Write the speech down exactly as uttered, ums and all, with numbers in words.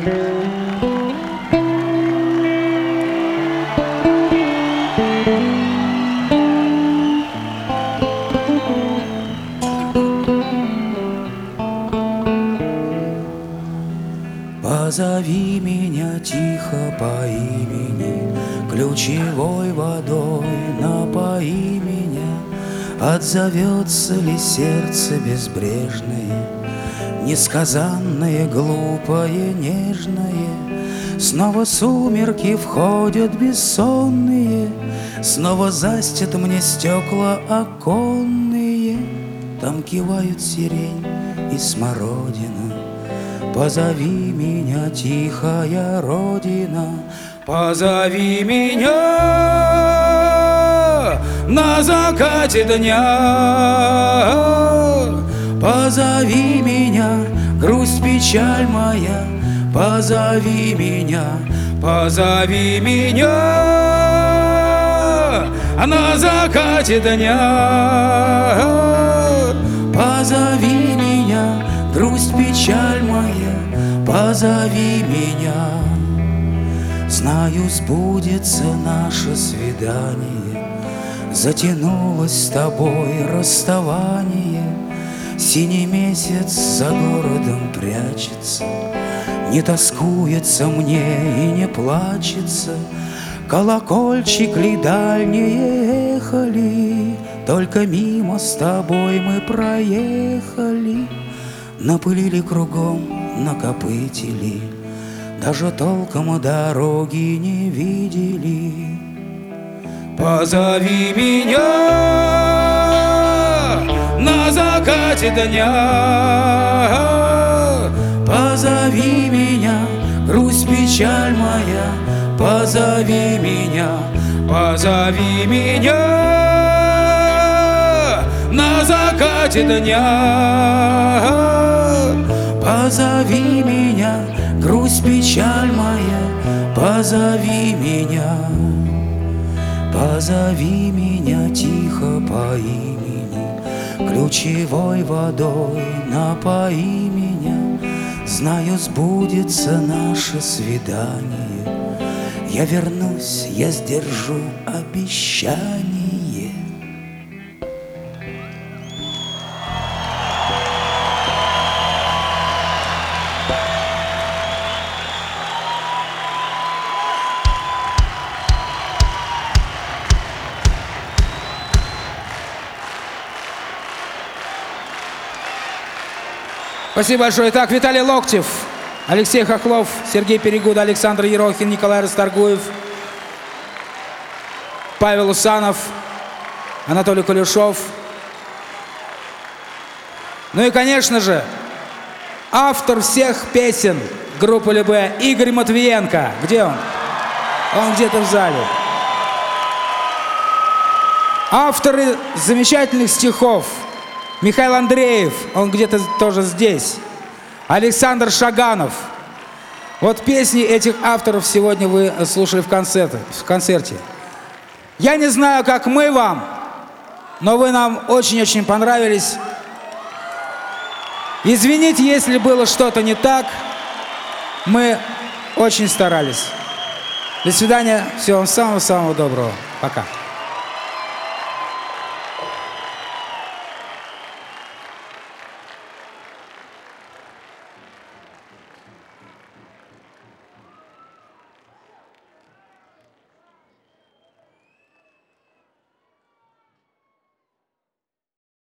Позови меня тихо по имени, ключевой водой напои меня. Отзовется ли сердце безбрежное, несказанное, глупое, нежное? Снова сумерки входят бессонные, снова застят мне стекла оконные. Там кивают сирень и смородина. Позови меня, тихая родина, позови меня на закате дня. Позови меня, грусть, печаль моя, позови меня, позови меня на закате дня. Позови меня, грусть, печаль моя, позови меня. Знаю, сбудется наше свидание, затянулось с тобой расставание. Синий месяц за городом прячется, не тоскуется мне и не плачется. Колокольчик ли дальние ехали, только мимо с тобой мы проехали. Напылили кругом, накопытили, даже толком дороги не видели. Позови меня на закате дня. Позови меня, грусть, печаль моя, позови меня, позови меня на закате дня. Позови меня, грусть, печаль моя, позови меня. Позови меня тихо по имени, ключевой водой напои меня. Знаю, сбудется наше свидание, я вернусь, я сдержу обещание. Спасибо большое. Итак, Виталий Локтев, Алексей Хохлов, Сергей Перегуда, Александр Ерохин, Николай Расторгуев, Павел Усанов, Анатолий Колюшов. Ну и, конечно же, автор всех песен группы ЛБ Игорь Матвиенко. Где он? Он где-то в зале. Авторы замечательных стихов Михаил Андреев, он где-то тоже здесь. Александр Шаганов. Вот песни этих авторов сегодня вы слушали в концерте. В концерте. Я не знаю, как мы вам, но вы нам очень-очень понравились. Извините, если было что-то не так. Мы очень старались. До свидания. Всего вам самого-самого доброго. Пока.